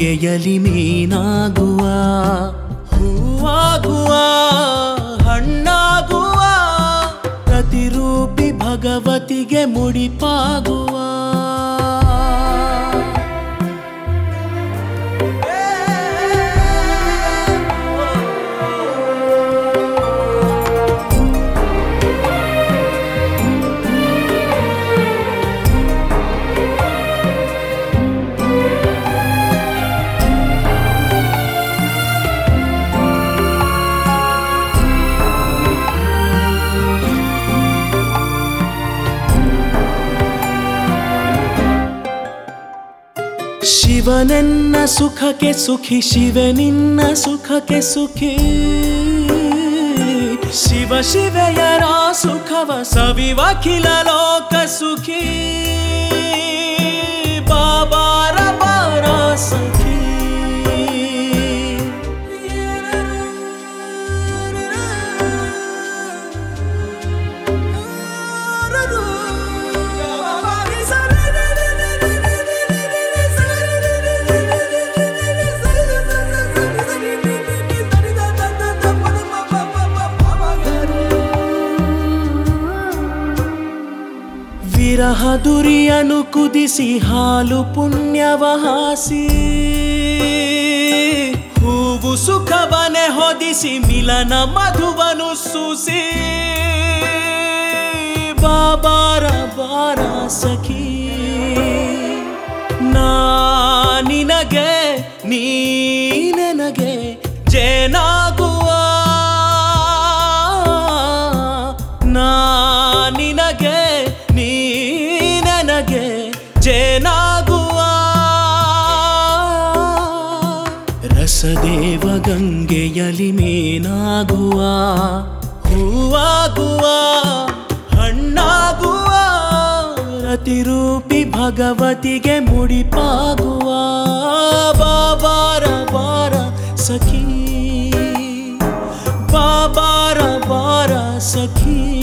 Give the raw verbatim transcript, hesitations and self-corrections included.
ಗಂಗೆಯಲಿ ಮೀನಾಗುವ, ಹೂವಾಗುವ, ಹಣ್ಣಾಗುವ, ಪ್ರತಿರೂಪಿ ಭಗವತಿಗೆ ಮುಡಿಪಾಗುವ. ಶಿವನೆನ್ನ ಸುಖಕ್ಕೆ ಸುಖಿ, ಶಿವನಿನ್ನ ಸುಖಕ್ಕೆ ಸುಖಿ, ಶಿವ ಶಿವೆಯರ ಸುಖವ ಸವಿವಖಿಲ ಲೋಕ ಸುಖಿ. ಬಾಬಾರ ಬಾರ ಸಖಿ, ವಿರಹ ದುರಿಯನು ಕುದಿಸಿ ಹಾಲು ಪುಣ್ಯವ ಹಾಸಿ, ಹೂವು ಸುಖವನೆ ಹೊದಿಸಿ ಮಿಲನ ಮಧುವನು ಸೂಸಿ. ಬಾಬಾರ ಬಾರ ಸಖಿ, ನಾ ನಿನಗೆ ನೀ ನನಗೆ ಜೇನಾಗುವ, ನಾ ನಿನಗೆ ನೀ ನನಗೆ ಜೇನಾಗುವ. ರಸದೇವ ಗಂಗೆಯಲಿ ಮೀನಾಗುವ, ಹೂವಾಗುವ, ಹಣ್ಣಾಗುವ, ಪ್ರತಿರೂಪಿ ಭಗವತಿಗೆ ಮುಡಿಪಾಗುವ. ಬಾಬಾರ ಬಾರ ಸಖಿ, ಬಾಬಾರ ಬಾರ ಸಖಿ.